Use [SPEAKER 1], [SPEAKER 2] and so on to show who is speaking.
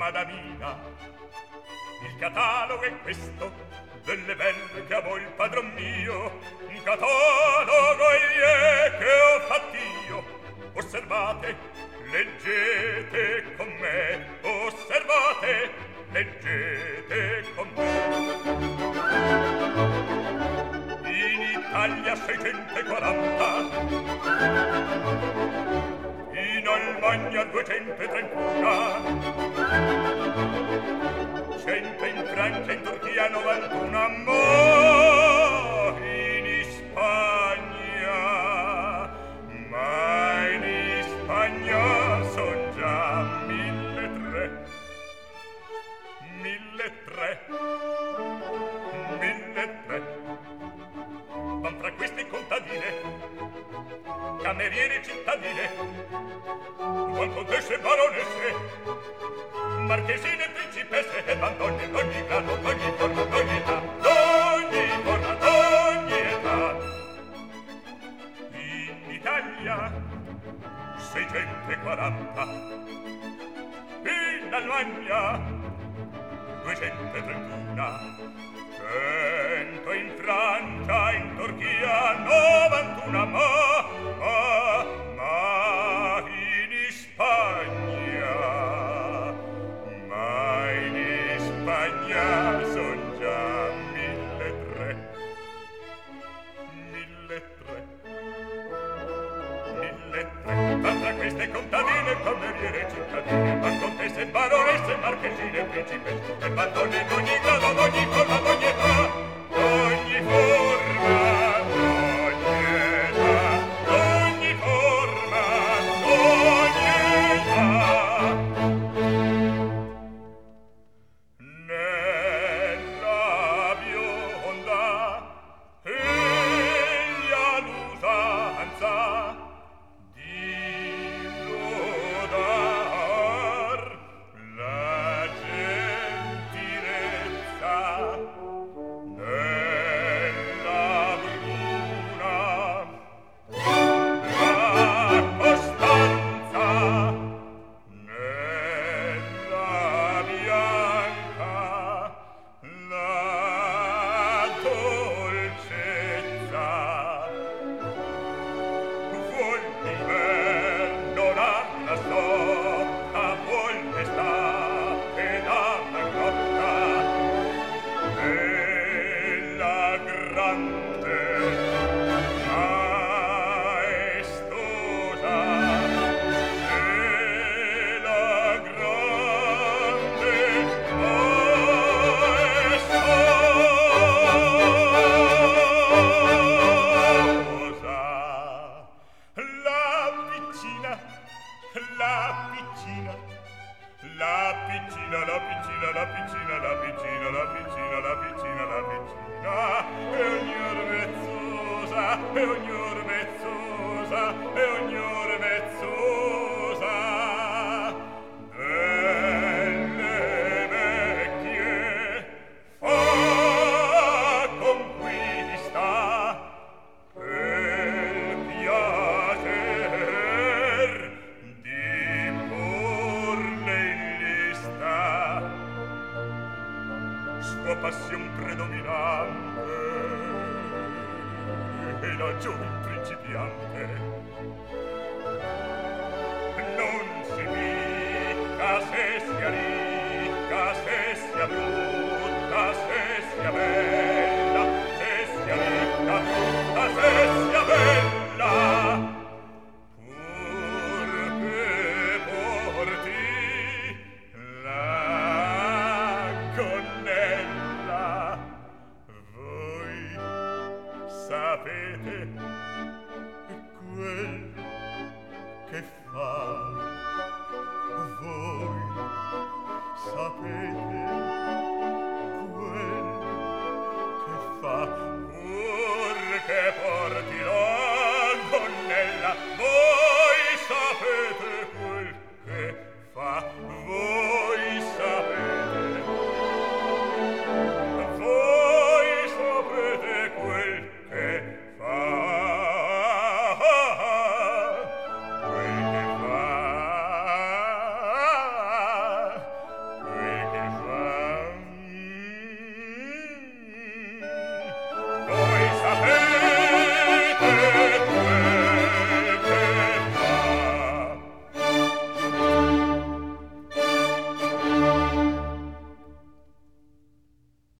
[SPEAKER 1] madamina. Il catalogo è questo, delle belle che amo il padron mio, un catalogo egli che ho fatto io. Osservate, leggete con me, osservate, leggete con me. In Italia 640, in Almagna 231, 100 in Francia, in Turchia 91, ma in Spagna son già 1.300, 1.300. Van fra questi contadine, cameriere cittadine, buon contesse e baronesse, marchesine, principesse e van donne d'ogni grado, d'ogni forma, d'ogni età, d'ogni forma, d'ogni età. In Italia 640, in Almagna 231, 100 in Francia, in Turchia 91, ma in Spagna son già 1.300, 1.300. Ma tra queste contadine, cameriere cittadine, ma contesse, baronesse, marchesine, principesse, e bandone d'ogni grado, d'ogni forma, d'ogni età, d'ogni forma, d'ogni età, d'ogni forma, d'ogni età. Nella bionda egli ha l'usanza di lodar la gentilezza, nella bruna la costanza, nella bianca la dolcezza. Vuol l'inverno la stocca, vuol l'estate la grotta, e la grande maestosa, e la grande maestosa. La piccina, la piccina, la piccina, la piccina, la piccina, la piccina, la piccina, la piccina, la piccina, e ognor vezzosa, e ognor vezzosa, e ognor vezzosa. Belle vecchie fa conquista per piacer di porle in lista. Sua passion predominante è la giovin principiante,